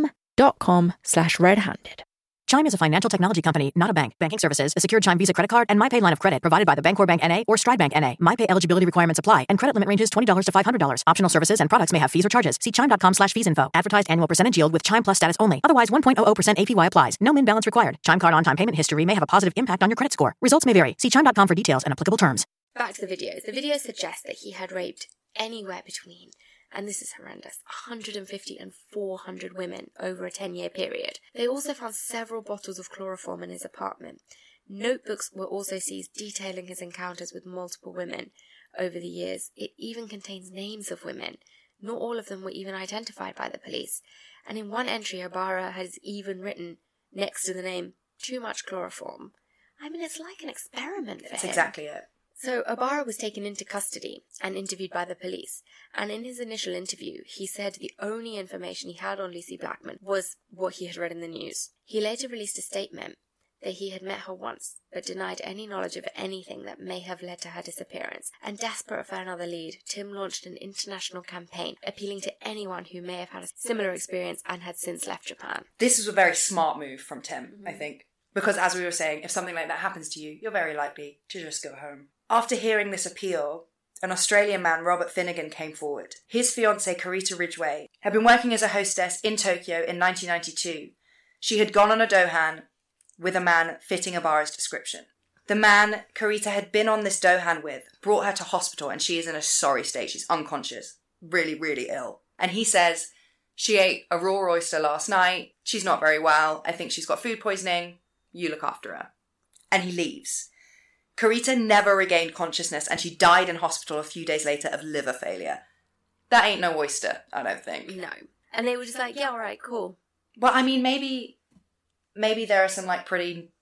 chime.com/redhanded. Chime is a financial technology company, not a bank. Banking services, a secured Chime Visa credit card, and MyPay line of credit provided by the Bancorp Bank N.A. or Stride Bank N.A. MyPay eligibility requirements apply, and credit limit ranges $20 to $500. Optional services and products may have fees or charges. See chime.com/fees info. Advertised annual percentage yield with Chime Plus status only. Otherwise, 1.00% APY applies. No min balance required. Chime card on-time payment history may have a positive impact on your credit score. Results may vary. See chime.com for details and applicable terms. Back to the videos. The videos suggest that he had raped anywhere between, and this is horrendous, 150 and 400 women over a 10-year period. They also found several bottles of chloroform in his apartment. Notebooks were also seized detailing his encounters with multiple women over the years. It even contains names of women. Not all of them were even identified by the police. And in one entry, Ibarra has even written, next to the name, too much chloroform. I mean, it's like an experiment for him. That's exactly it. So Ibarra was taken into custody and interviewed by the police, and in his initial interview, he said the only information he had on Lucy Blackman was what he had read in the news. He later released a statement that he had met her once, but denied any knowledge of anything that may have led to her disappearance. And desperate for another lead, Tim launched an international campaign appealing to anyone who may have had a similar experience and had since left Japan. This was a very smart move from Tim, I think. Because as we were saying, if something like that happens to you, you're very likely to just go home. After hearing this appeal, an Australian man, Robert Finnegan, came forward. His fiancée, Carita Ridgway, had been working as a hostess in Tokyo in 1992. She had gone on a dohan with a man fitting Ibarra's description. The man Carita had been on this dohan with brought her to hospital, and she is in a sorry state. She's unconscious, really, really ill. And he says, she ate a raw oyster last night. She's not very well. I think she's got food poisoning. You look after her. And he leaves. Carita never regained consciousness, and she died in hospital a few days later of liver failure. That ain't no oyster, I don't think. No. And they were just like, yeah, all right, cool. Well, I mean, maybe there are some, like, pretty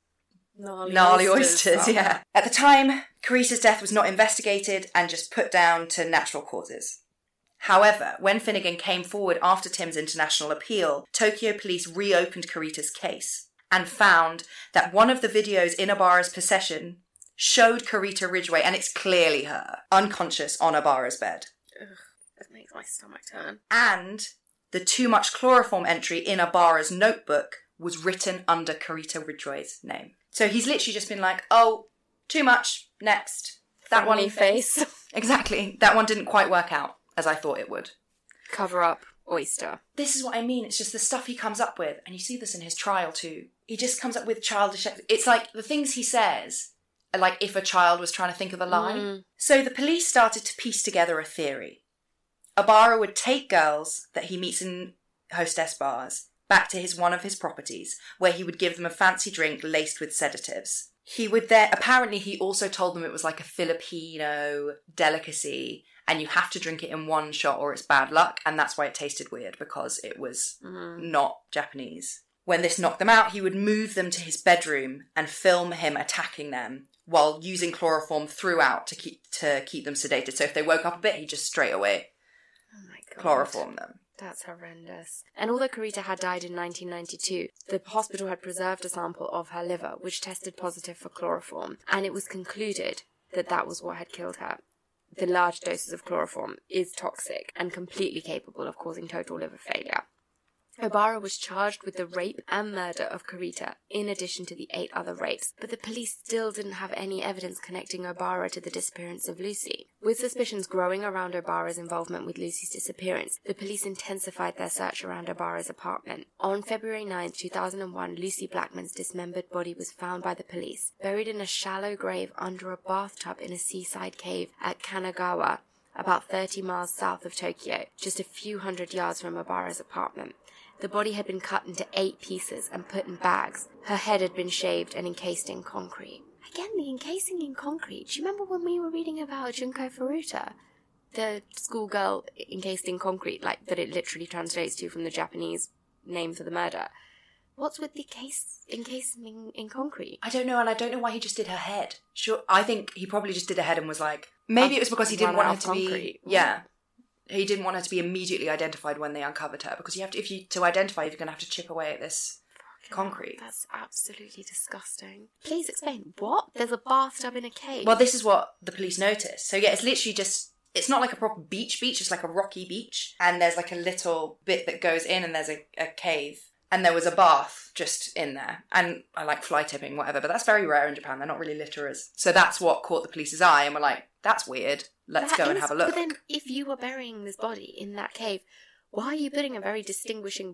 gnarly oysters, yeah. At the time, Carita's death was not investigated and just put down to natural causes. However, when Finnegan came forward after Tim's international appeal, Tokyo police reopened Carita's case and found that one of the videos in Ibarra's possession showed Carita Ridgway, and it's clearly her, unconscious on Ibarra's bed. Ugh, that makes my stomach turn. And the too much chloroform entry in Ibarra's notebook was written under Carita Ridgway's name. So he's literally just been like, oh, too much, next. That Friendly one face. Exactly. That one didn't quite work out as I thought it would. Cover up oyster. This is what I mean. It's just the stuff he comes up with, and you see this in his trial too. He just comes up with childish... It's like the things he says... like if a child was trying to think of a lie. So the police started to piece together a theory. Ibarra would take girls that he meets in hostess bars back to one of his properties, where he would give them a fancy drink laced with sedatives. Apparently he also told them it was like a Filipino delicacy, and you have to drink it in one shot or it's bad luck, and that's why it tasted weird, because it was not Japanese. When this knocked them out, he would move them to his bedroom and film him attacking them while using chloroform throughout to keep them sedated. So if they woke up a bit, he'd just straight away chloroform them. That's horrendous. And although Carita had died in 1992, the hospital had preserved a sample of her liver, which tested positive for chloroform, and it was concluded that that was what had killed her. The large doses of chloroform is toxic and completely capable of causing total liver failure. Obara was charged with the rape and murder of Carita, in addition to the 8 other rapes, but the police still didn't have any evidence connecting Obara to the disappearance of Lucy. With suspicions growing around Obara's involvement with Lucy's disappearance, the police intensified their search around Obara's apartment. On February 9, 2001, Lucy Blackman's dismembered body was found by the police, buried in a shallow grave under a bathtub in a seaside cave at Kanagawa, about 30 miles south of Tokyo, just a few hundred yards from Obara's apartment. The body had been cut into 8 pieces and put in bags. Her head had been shaved and encased in concrete. Again, the encasing in concrete. Do you remember when we were reading about Junko Furuta? The schoolgirl encased in concrete, like that it literally translates to from the Japanese name for the murder. What's with the encasing in concrete? I don't know, and I don't know why he just did her head. Sure, I think he probably just did her head and was like... Maybe it was because he didn't want her to be... Yeah. He didn't want her to be immediately identified when they uncovered her, because you have to, to identify, you're going to have to chip away at this concrete. That's absolutely disgusting. Please explain. What? There's a bathtub in a cave? Well, this is what the police noticed. So yeah, it's literally just... It's not like a proper beach, it's like a rocky beach. And there's like a little bit that goes in and there's a cave. And there was a bath just in there. And I like fly tipping, whatever, but that's very rare in Japan. They're not really litterers. So that's what caught the police's eye, and we're like, that's weird. Let's go and have a look. But then, if you were burying this body in that cave, why are you putting a very distinguishing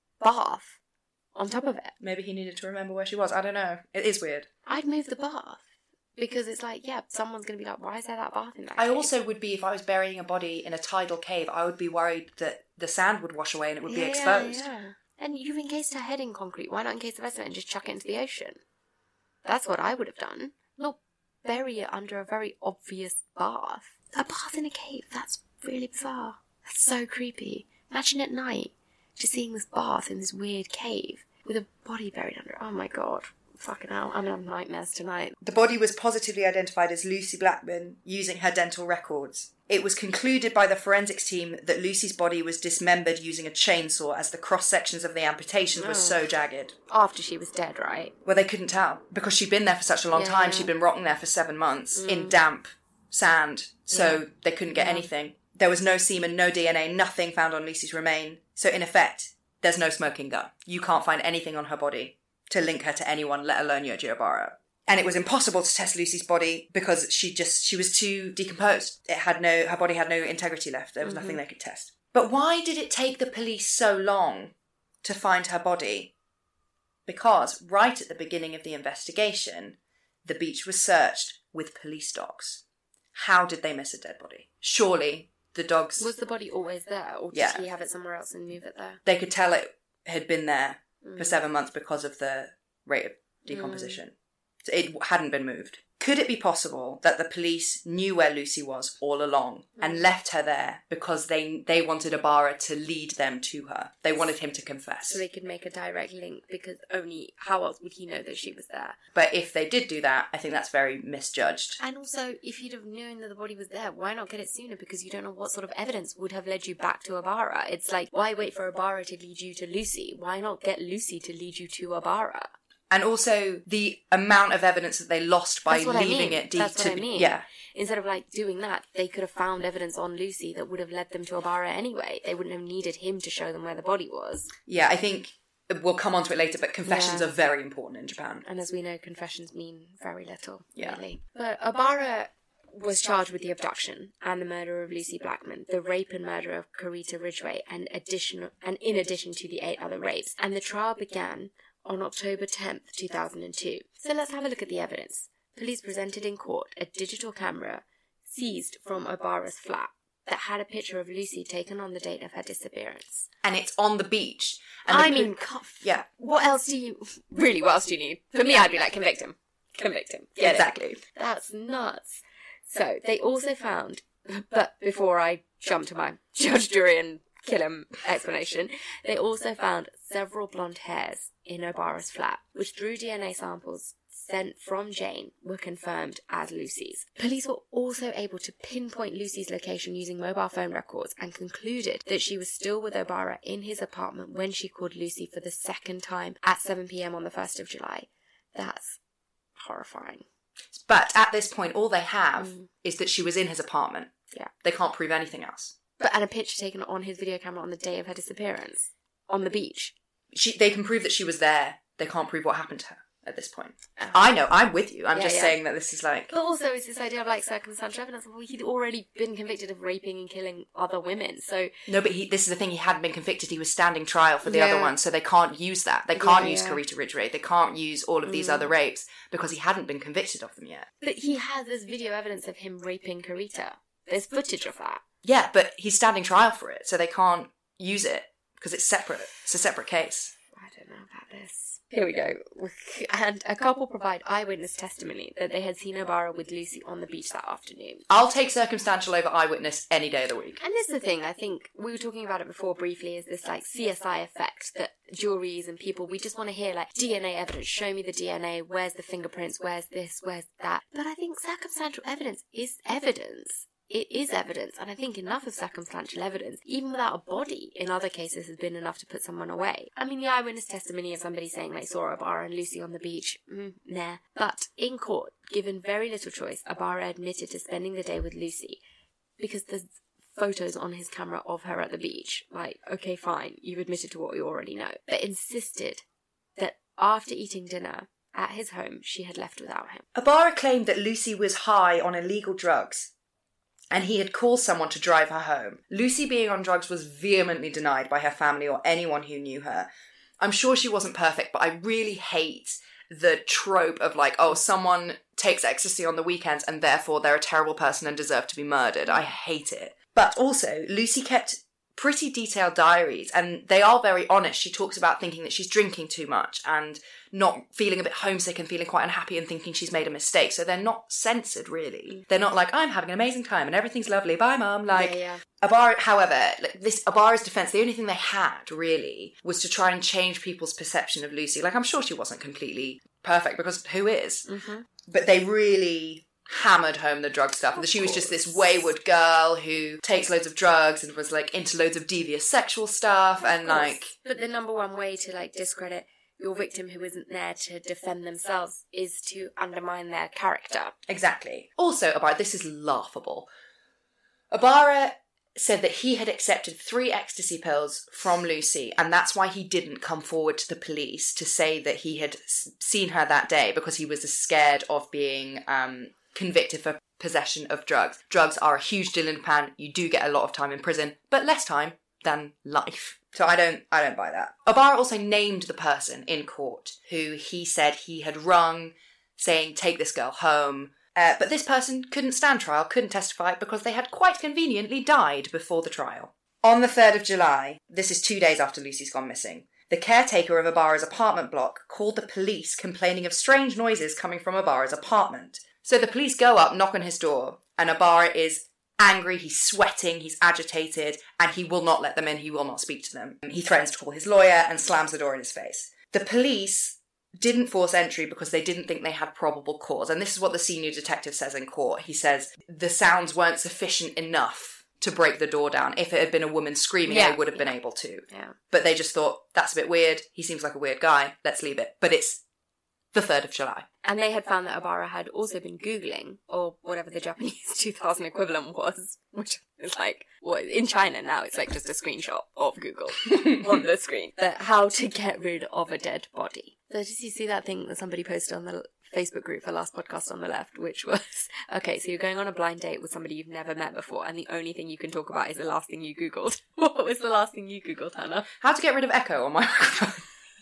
bath on top of it? Maybe he needed to remember where she was. I don't know. It is weird. I'd move the bath. Because it's like, yeah, someone's going to be like, why is there that bath in that I cave? also would be, if I was burying a body in a tidal cave, I would be worried that the sand would wash away and it would be exposed. Yeah. And you've encased her head in concrete. Why not encase the rest of it and just chuck it into the ocean? That's what I would have done. Not bury it under a very obvious bath. A bath in a cave. That's really bizarre. That's so creepy. Imagine at night just seeing this bath in this weird cave with a body buried under it. Oh my god. Fucking hell. I'm going to have nightmares tonight. The body was positively identified as Lucy Blackman using her dental records. It was concluded by the forensics team that Lucy's body was dismembered using a chainsaw, as the cross-sections of the amputations were so jagged. After she was dead, right? Well, they couldn't tell, because she'd been there for such a long time. She'd been rotting there for 7 months in damp sand, so they couldn't get anything. There was no semen, no DNA, nothing found on Lucy's remain. So in effect, there's no smoking gun. You can't find anything on her body to link her to anyone, let alone Yohji Obara. And it was impossible to test Lucy's body because she was too decomposed. Her body had no integrity left. There was nothing they could test. But why did it take the police so long to find her body? Because right at the beginning of the investigation, the beach was searched with police dogs. How did they miss a dead body? Surely the dogs... Was the body always there, or did he have it somewhere else and move it there? They could tell it had been there for 7 months because of the rate of decomposition. So it hadn't been moved. Could it be possible that the police knew where Lucy was all along and left her there because they wanted Obara to lead them to her? They wanted him to confess. So they could make a direct link, because only how else would he know that she was there? But if they did do that, I think that's very misjudged. And also, if you'd have known that the body was there, why not get it sooner? Because you don't know what sort of evidence would have led you back to Obara. It's like, why wait for Obara to lead you to Lucy? Why not get Lucy to lead you to Obara? And also the amount of evidence that they lost by leaving it deep. That's what I mean. Yeah. Instead of doing that, they could have found evidence on Lucy that would have led them to Obara anyway. They wouldn't have needed him to show them where the body was. Yeah, I think we'll come on to it later, but confessions are very important in Japan. And as we know, confessions mean very little, Yeah. really. But Obara was charged with the abduction and the murder of Lucy Blackman, the rape and murder of Carita Ridgway, and in addition to the 8 other rapes. And the trial began on October 10th, 2002. So let's have a look at the evidence. Police presented in court a digital camera seized from Obara's flat that had a picture of Lucy taken on the date of her disappearance. And it's on the beach. And yeah. What else do you need? For me, I'd be like, convict him. Get exactly. It. That's nuts. So they also found, but before I jump to my judge, jury and kill him explanation, they also found several blonde hairs in Obara's flat, which through DNA samples sent from Jane were confirmed as Lucy's. Police were also able to pinpoint Lucy's location using mobile phone records and concluded that she was still with Obara in his apartment when she called Lucy for the second time at 7 p.m. on the 1st of July. That's horrifying. But at this point, all they have is that she was in his apartment. Yeah. They can't prove anything else. And a picture taken on his video camera on the day of her disappearance. on the beach. They can prove that she was there. They can't prove what happened to her at this point. I know, I'm with you. I'm just saying that this is like... But also it's this idea of like circumstantial evidence. Well, he'd already been convicted of raping and killing other women, so... No, but this is the thing, he hadn't been convicted. He was standing trial for the other one, so they can't use that. They can't use Karita Ridgway. They can't use all of these other rapes because he hadn't been convicted of them yet. But he has this video evidence of him raping Karita. There's footage of that. Yeah, but he's standing trial for it, so they can't use it because it's separate. It's a separate case. I don't know about this. Here we go. And a couple provide eyewitness testimony that they had seen Ibarra with Lucy on the beach that afternoon. I'll take circumstantial over eyewitness any day of the week. And this is the thing, I think, we were talking about it before briefly, is this like CSI effect that juries and people, we just want to hear like DNA evidence, show me the DNA, where's the fingerprints, where's this, where's that. But I think circumstantial evidence is evidence. It is evidence, and I think enough of circumstantial evidence, even without a body, in other cases has been enough to put someone away. I mean, the eyewitness testimony of somebody saying they saw Ibarra and Lucy on the beach, nah. But in court, given very little choice, Ibarra admitted to spending the day with Lucy, because there's photos on his camera of her at the beach. Like, okay, fine, you've admitted to what you already know. But insisted that after eating dinner at his home, she had left without him. Ibarra claimed that Lucy was high on illegal drugs, and he had called someone to drive her home. Lucy being on drugs was vehemently denied by her family or anyone who knew her. I'm sure she wasn't perfect, but I really hate the trope of like, oh, someone takes ecstasy on the weekends and therefore they're a terrible person and deserve to be murdered. I hate it. But also, Lucy kept pretty detailed diaries, and they are very honest. She talks about thinking that she's drinking too much and not feeling a bit homesick and feeling quite unhappy and thinking she's made a mistake. So they're not censored, really. They're not like, I'm having an amazing time and everything's lovely, bye mum. Like, Ibarra, however, Ibarra's defence, the only thing they had, really, was to try and change people's perception of Lucy. Like, I'm sure she wasn't completely perfect, because who is? Mm-hmm. But they really hammered home the drug stuff. She was just this wayward girl who takes loads of drugs and was like into loads of devious sexual stuff and like... But the number one way to like discredit your victim who isn't there to defend themselves is to undermine their character. Exactly. Also, Ibarra, this is laughable. Ibarra said that he had accepted 3 ecstasy pills from Lucy, and that's why he didn't come forward to the police to say that he had seen her that day, because he was scared of being convicted for possession of drugs. Drugs are a huge deal in Japan. You do get a lot of time in prison, but less time than life. So I don't buy that. Ibarra also named the person in court who he said he had rung, saying, take this girl home. But this person couldn't stand trial, couldn't testify, because they had quite conveniently died before the trial. On the 3rd of July, this is 2 days after Lucy's gone missing, the caretaker of Ibarra's apartment block called the police complaining of strange noises coming from Ibarra's apartment. So the police go up, knock on his door, and Ibarra is angry, he's sweating, he's agitated, and he will not let them in, he will not speak to them. He threatens to call his lawyer and slams the door in his face. The police didn't force entry because they didn't think they had probable cause. And this is what the senior detective says in court. He says the sounds weren't sufficient enough to break the door down. If it had been a woman screaming, they would have been able to. Yeah. But they just thought, that's a bit weird. He seems like a weird guy. Let's leave it. But it's the 3rd of July. And they had found that Ibarra had also been Googling, or whatever the Japanese 2000 equivalent was, which is like, well, in China now it's like just a screenshot of Google on the screen. But how to get rid of a dead body. So did you see that thing that somebody posted on the Facebook group for Last Podcast on the Left, which was, okay, so you're going on a blind date with somebody you've never met before, and the only thing you can talk about is the last thing you Googled. What was the last thing you Googled, Hannah? How to get rid of echo on my microphone.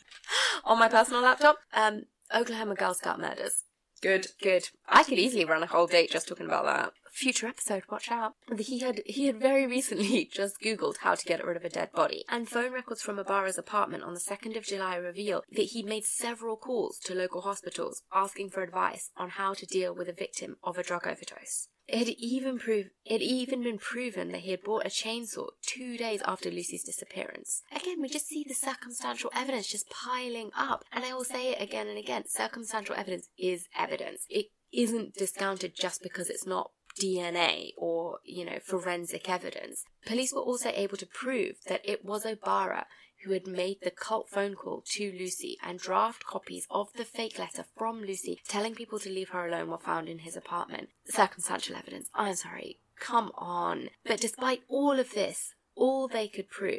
On my personal laptop? Oklahoma Girl Scout murders. Good. I could easily run a whole date just talking about that. Future episode, watch out. He had very recently just Googled how to get rid of a dead body, and phone records from Ibarra's apartment on the 2nd of July reveal that he'd made several calls to local hospitals asking for advice on how to deal with a victim of a drug overdose. It had even been proven that he had bought a chainsaw 2 days after Lucy's disappearance. Again, we just see the circumstantial evidence just piling up. And I will say it again and again, circumstantial evidence is evidence. It isn't discounted just because it's not DNA or, forensic evidence. Police were also able to prove that it was Ibarra who had made the cult phone call to Lucy, and draft copies of the fake letter from Lucy telling people to leave her alone were found in his apartment. Circumstantial evidence, I'm sorry, come on. But despite all of this, all they could prove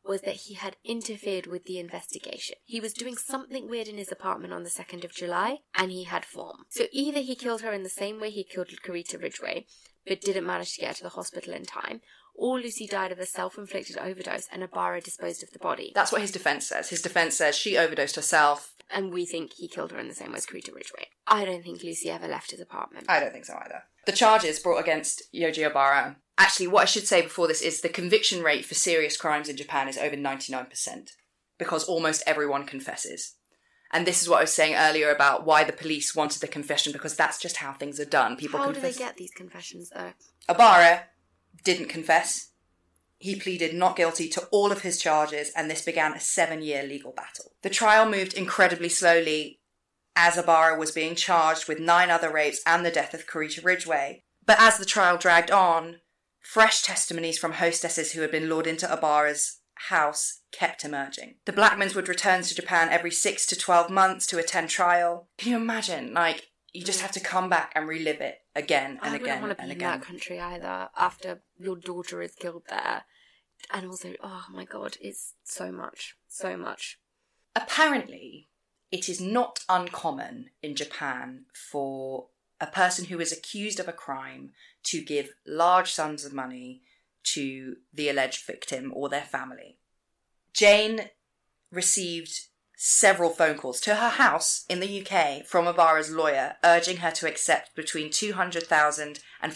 was that he had interfered with the investigation. He was doing something weird in his apartment on the 2nd of July, and he had form. So either he killed her in the same way he killed Karita Ridgway, but didn't manage to get her to the hospital in time, or Lucy died of a self-inflicted overdose and Ibarra disposed of the body. That's what his defence says. His defence says she overdosed herself. And we think he killed her in the same way as Karita Ridgway. I don't think Lucy ever left his apartment. I don't think so either. The charges brought against Yohji Ibarra. Actually, what I should say before this is the conviction rate for serious crimes in Japan is over 99%, because almost everyone confesses. And this is what I was saying earlier about why the police wanted the confession, because that's just how things are done. People How confess. do they get these confessions, though? Ibarra didn't confess. He pleaded not guilty to all of his charges, and this began a 7-year legal battle. The trial moved incredibly slowly as Ibarra was being charged with 9 other rapes and the death of Karita Ridgway. But as the trial dragged on, fresh testimonies from hostesses who had been lured into Ibarra's house kept emerging. The Blackmans would return to Japan every 6 to 12 months to attend trial. Can you imagine? Like, you just have to come back and relive it again and again and again. I wouldn't want to be in that country either, after your daughter is killed there. And also, oh my god, it's so much. So much. Apparently, it is not uncommon in Japan for a person who is accused of a crime to give large sums of money to the alleged victim or their family. Jane received several phone calls to her house in the UK from Ibarra's lawyer urging her to accept between £200,000 and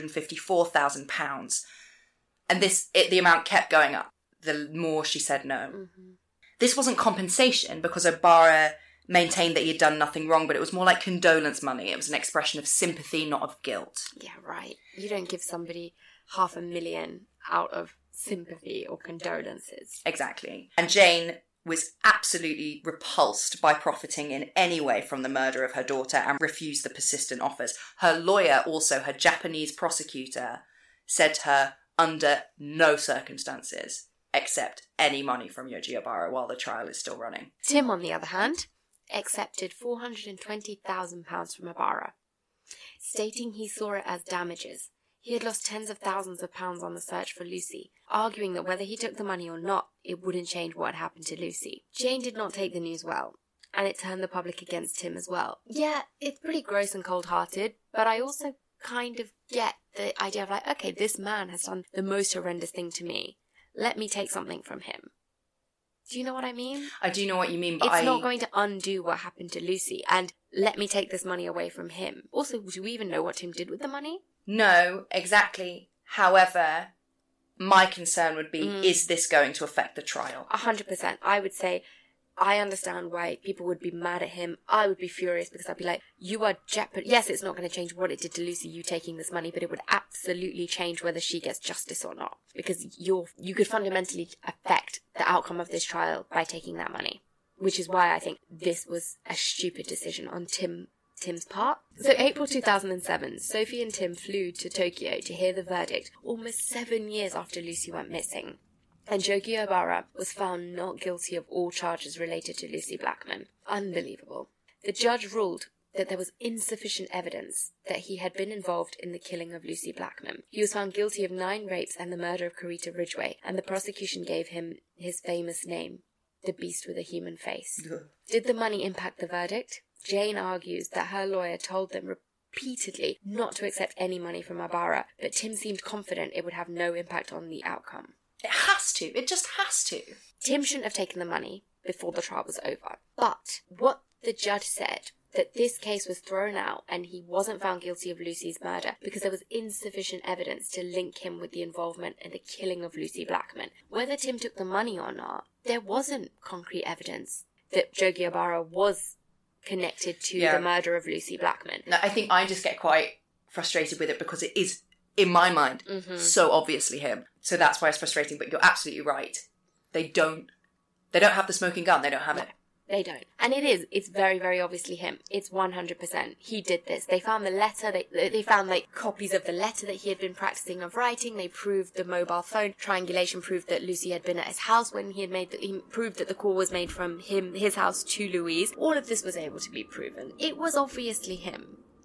£454,000. And the amount kept going up the more she said no. Mm-hmm. This wasn't compensation because Ibarra maintained that he had done nothing wrong, but it was more like condolence money. It was an expression of sympathy, not of guilt. Yeah, right. You don't give somebody $500,000 out of sympathy or condolences. Exactly. And Jane was absolutely repulsed by profiting in any way from the murder of her daughter and refused the persistent offers. Her lawyer, also her Japanese prosecutor, said to her, under no circumstances, accept any money from Yohji Ibarra while the trial is still running. Tim, on the other hand, accepted £420,000 from Ibarra, stating he saw it as damages. He had lost tens of thousands of pounds on the search for Lucy, arguing that whether he took the money or not, it wouldn't change what had happened to Lucy. Jane did not take the news well, and it turned the public against him as well. Yeah, it's pretty gross and cold-hearted, but I also kind of get the idea of like, okay, this man has done the most horrendous thing to me. Let me take something from him. Do you know what I mean? I do know what you mean, but it's not going to undo what happened to Lucy, and let me take this money away from him. Also, do we even know what Tim did with the money? No, exactly. However, my concern would be, is this going to affect the trial? 100%. I would say, I understand why people would be mad at him. I would be furious because I'd be like, you are yes, it's not going to change what it did to Lucy, you taking this money, but it would absolutely change whether she gets justice or not. Because you could fundamentally affect the outcome of this trial by taking that money. Which is why I think this was a stupid decision on Tim's part. So April 2007, Sophie and Tim flew to Tokyo to hear the verdict almost 7 years after Lucy went missing. And Yohji Ibarra was found not guilty of all charges related to Lucy Blackman. Unbelievable. The judge ruled that there was insufficient evidence that he had been involved in the killing of Lucy Blackman. He was found guilty of 9 rapes and the murder of Karita Ridgway, and the prosecution gave him his famous name, the Beast with a Human Face. Did the money impact the verdict? Jane argues that her lawyer told them repeatedly not to accept any money from Ibarra, but Tim seemed confident it would have no impact on the outcome. It has to. It just has to. Tim shouldn't have taken the money before the trial was over. But what the judge said, that this case was thrown out and he wasn't found guilty of Lucy's murder because there was insufficient evidence to link him with the involvement in the killing of Lucy Blackman. Whether Tim took the money or not, there wasn't concrete evidence that Yohji Ibarra was connected to the murder of Lucy Blackman. No, I think I just get quite frustrated with it because it is, in my mind, so obviously him. So that's why it's frustrating, but you're absolutely right. They don't have the smoking gun. They don't have it. They don't. And it's very, very obviously him. It's 100%. He did this. They found the letter. They found, copies of the letter that he had been practicing of writing. They proved the mobile phone. Triangulation proved that Lucy had been at his house when he proved that the call was made from his house to Louise. All of this was able to be proven. It was obviously him.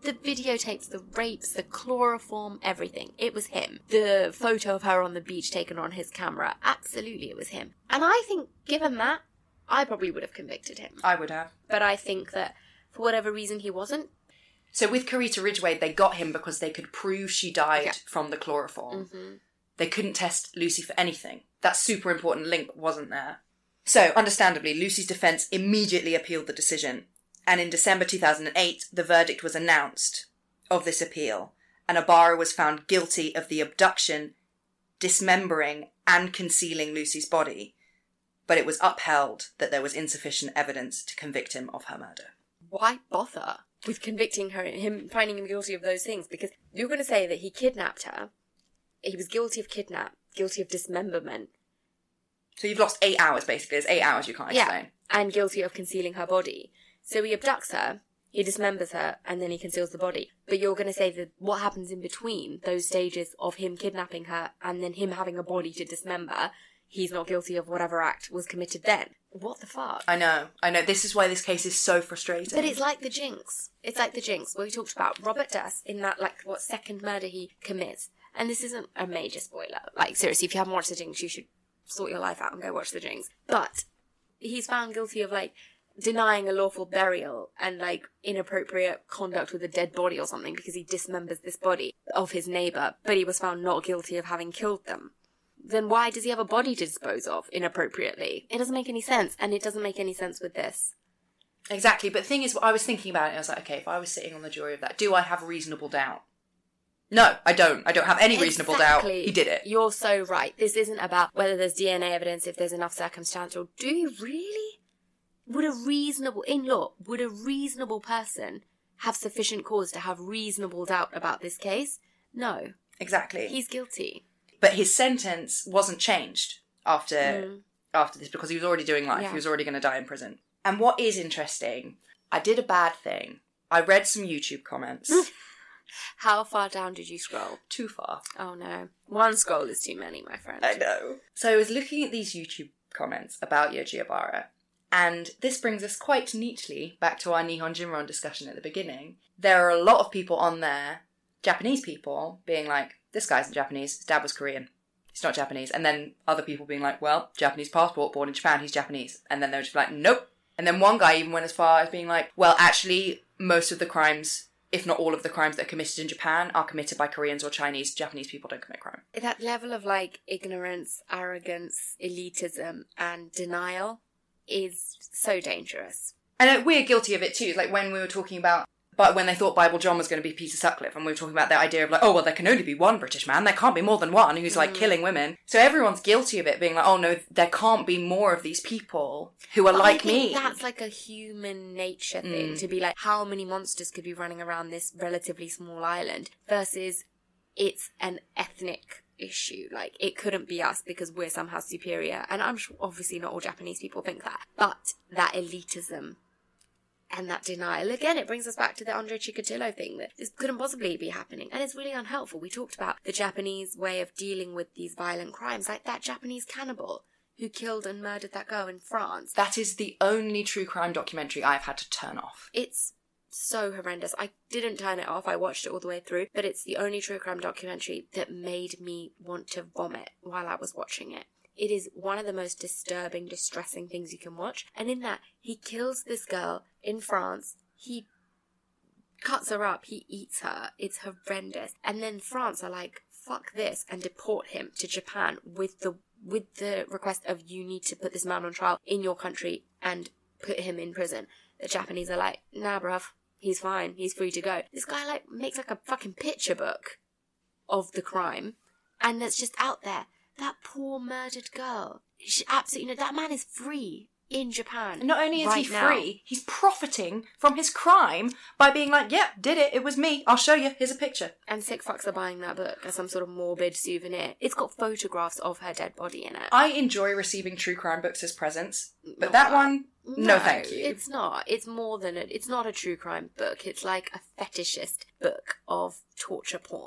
The videotapes, the rapes, the chloroform, everything. It was him. The photo of her on the beach taken on his camera. Absolutely, it was him. And I think, given that, I probably would have convicted him. I would have. But I think that, for whatever reason, he wasn't. So with Karita Ridgway, they got him because they could prove she died from the chloroform. Mm-hmm. They couldn't test Lucy for anything. That super important link wasn't there. So, understandably, Lucy's defence immediately appealed the decision. And in December 2008, the verdict was announced of this appeal. And Ibarra was found guilty of the abduction, dismembering, and concealing Lucy's body. But it was upheld that there was insufficient evidence to convict him of her murder. Why bother with convicting her, him finding him guilty of those things? Because you're going to say that he kidnapped her. He was guilty of kidnap, guilty of dismemberment. So you've lost 8 hours, basically. It's 8 hours you can't explain. Yeah, and guilty of concealing her body. So he abducts her, he dismembers her, and then he conceals the body. But you're going to say that what happens in between those stages of him kidnapping her and then him having a body to dismember, he's not guilty of whatever act was committed then. What the fuck? I know. This is why this case is so frustrating. But it's like the Jinx. It's like the Jinx, where we talked about Robert Duss in that, second murder he commits. And this isn't a major spoiler. Seriously, if you haven't watched the Jinx, you should sort your life out and go watch the Jinx. But he's found guilty of, denying a lawful burial and, inappropriate conduct with a dead body or something because he dismembers this body of his neighbour, but he was found not guilty of having killed them. Then why does he have a body to dispose of inappropriately? It doesn't make any sense, and it doesn't make any sense with this. Exactly, but the thing is, I was thinking about it, and I was like, okay, if I was sitting on the jury of that, do I have reasonable doubt? No, I don't. I don't have any reasonable doubt. He did it. You're so right. This isn't about whether there's DNA evidence, if there's enough circumstantial. Do you really? Would a reasonable person have sufficient cause to have reasonable doubt about this case? No. Exactly. He's guilty. But his sentence wasn't changed after this because he was already doing life. Yeah. He was already going to die in prison. And what is interesting, I did a bad thing. I read some YouTube comments. How far down did you scroll? Too far. Oh no. One scroll is too many, my friend. I know. So I was looking at these YouTube comments about Yohji Ibarra, and this brings us quite neatly back to our Nihon Jinron discussion at the beginning. There are a lot of people on there, Japanese people, being like, this guy's not Japanese, his dad was Korean. He's not Japanese. And then other people being like, well, Japanese passport, born in Japan, he's Japanese. And then they were just like, nope. And then one guy even went as far as being like, well, actually, most of the crimes, if not all of the crimes that are committed in Japan, are committed by Koreans or Chinese. Japanese people don't commit crime. That level of ignorance, arrogance, elitism, and denial is so dangerous. And we're guilty of it too. When we were talking about, but when they thought Bible John was going to be Peter Sutcliffe, and we were talking about that idea of there can only be one British man, there can't be more than one who's killing women. So everyone's guilty of it, being like, oh no, there can't be more of these people who are like me. That's a human nature thing, to be like, how many monsters could be running around this relatively small island, versus it's an ethnic issue. It couldn't be us because we're somehow superior. And I'm sure obviously not all Japanese people think that, but that elitism and that denial, again, it brings us back to the Andre Chikatilo thing, that this couldn't possibly be happening. And it's really unhelpful. We talked about the Japanese way of dealing with these violent crimes, like that Japanese cannibal who killed and murdered that girl in France. That is the only true crime documentary I've had to turn off. It's so horrendous. I didn't turn it off. I watched it all the way through, but it's the only true crime documentary that made me want to vomit while I was watching it. It is one of the most disturbing, distressing things you can watch. And in that, he kills this girl in France. He cuts her up. He eats her. It's horrendous. And then France are like, fuck this, and deport him to Japan with the request of, you need to put this man on trial in your country and put him in prison. The Japanese are like, nah, bruv, he's fine. He's free to go. This guy makes a fucking picture book of the crime, and that's just out there. That poor murdered girl. Absolutely, that man is free in Japan. Not only is he now. free, he's profiting from his crime by being like, yeah, did it, it was me, I'll show you, here's a picture. And sick fucks are buying that book as some sort of morbid souvenir. It's got photographs of her dead body in it. I enjoy receiving true crime books as presents, but that one, no thank you. It's not. It's more than it's not a true crime book. It's like a fetishist book of torture porn.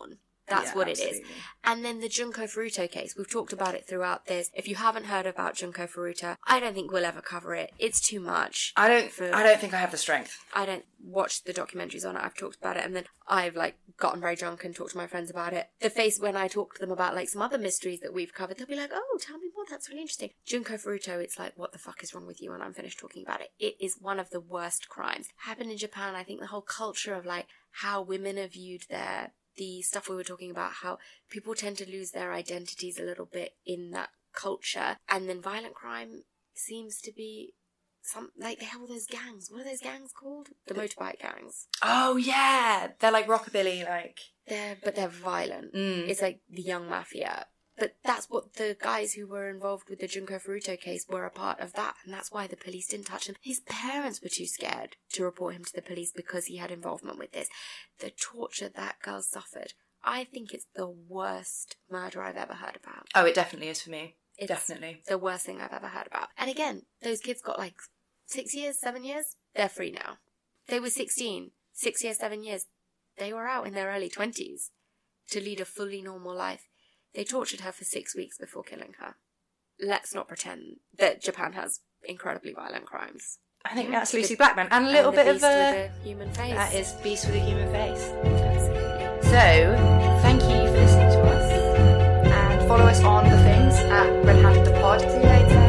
That's Yeah, what it is. absolutely. And then the Junko Furuta case, we've talked about it throughout this. If you haven't heard about Junko Furuta, I don't think we'll ever cover it. It's too much. I don't think I have the strength. I don't watch the documentaries on it. I've talked about it, and then I've like gotten very drunk and talked to my friends about it. The face when I talk to them about like some other mysteries that we've covered, they'll be like, "Oh, tell me more. That's really interesting." Junko Furuta, it's like, what the fuck is wrong with you? And I'm finished talking about it. It is one of the worst crimes. Happened in Japan. I think the whole culture of like how women are viewed there, the stuff we were talking about, how people tend to lose their identities a little bit in that culture, and then violent crime seems to be like they have all those gangs. What are those gangs called? The motorbike gangs. Oh yeah, they're like rockabilly, like They're violent. It's like the young mafia. But that's what the guys who were involved with the Junko Furuta case were a part of that, and that's why the police didn't touch him. His parents were too scared to report him to the police because he had involvement with this. The torture that girl suffered, I think it's the worst murder I've ever heard about. Oh, it definitely is for me. It's definitely the worst thing I've ever heard about. And again, those kids got like 6 years, 7 years. They're free now. They were 16, 6 years, 7 years. They were out in their early 20s to lead a fully normal life. They tortured her for 6 weeks before killing her. Let's not pretend that Japan has incredibly violent crimes. I think that's Lucy Blackman, and a little And the bit of beast with a human face. that is Beast with a Human Face. Absolutely. So, thank you for listening to us, and follow us on the things at Red Handed the Pod. See you later.